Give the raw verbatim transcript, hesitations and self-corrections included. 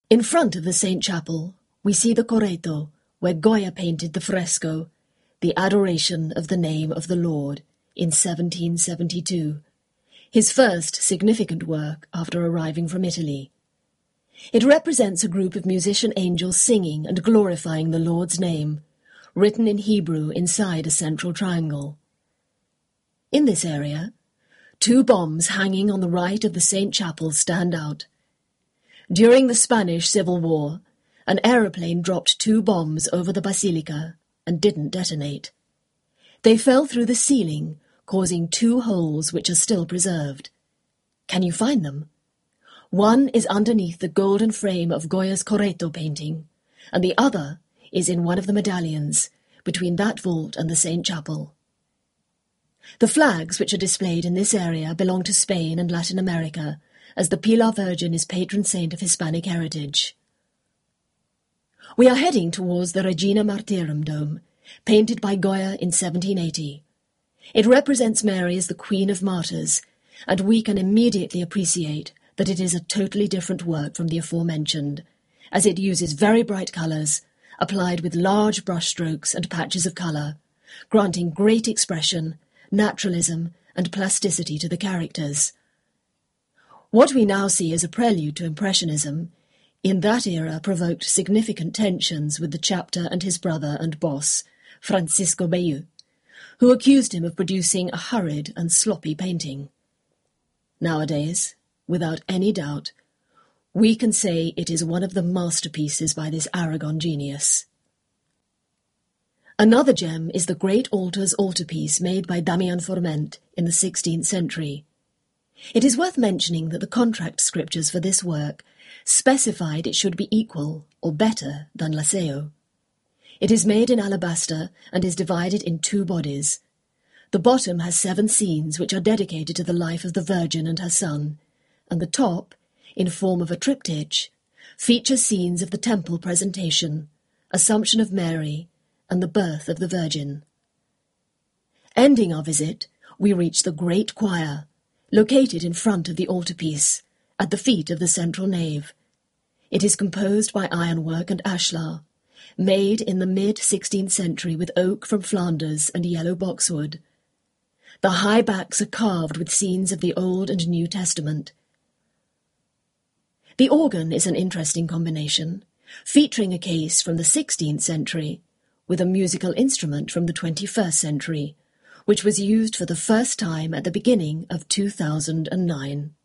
In front of the Saint Chapel, we see the Coreto, where Goya painted the fresco, The Adoration of the Name of the Lord, in seventeen seventy-two, his first significant work after arriving from Italy. It represents a group of musician angels singing and glorifying the Lord's name, written in Hebrew inside a central triangle. In this area, two bombs hanging on the right of the Saint Chapel stand out. During the Spanish Civil War, an aeroplane dropped two bombs over the basilica and didn't detonate. They fell through the ceiling, causing two holes which are still preserved. Can you find them? One is underneath the golden frame of Goya's Coreto painting, and the other is in one of the medallions, between that vault and the Saint Chapel. The flags which are displayed in this area belong to Spain and Latin America, as the Pilar Virgin is patron saint of Hispanic heritage. We are heading towards the Regina Martyrum dome, painted by Goya in seventeen eighty. It represents Mary as the Queen of Martyrs, and we can immediately appreciate that it is a totally different work from the aforementioned, as it uses very bright colours, applied with large brushstrokes and patches of colour, granting great expression, naturalism, and plasticity to the characters. What we now see as a prelude to Impressionism, in that era provoked significant tensions with the chapter and his brother and boss, Francisco Bayeu, who accused him of producing a hurried and sloppy painting. Nowadays, without any doubt, we can say it is one of the masterpieces by this Aragon genius. Another gem is the Great Altar's altarpiece made by Damian Forment in the sixteenth century. It is worth mentioning that the contract scriptures for this work specified it should be equal or better than Laseo. It is made in alabaster and is divided in two bodies. The bottom has seven scenes which are dedicated to the life of the Virgin and her son, and the top, in form of a triptych, features scenes of the temple presentation, Assumption of Mary, and the birth of the Virgin. Ending our visit, we reach the Great Choir, located in front of the altarpiece, at the feet of the central nave. It is composed by ironwork and ashlar, made in the mid-sixteenth century with oak from Flanders and yellow boxwood. The high backs are carved with scenes of the Old and New Testament. The organ is an interesting combination, featuring a case from the sixteenth century with a musical instrument from the twenty-first century, which was used for the first time at the beginning of two thousand nine.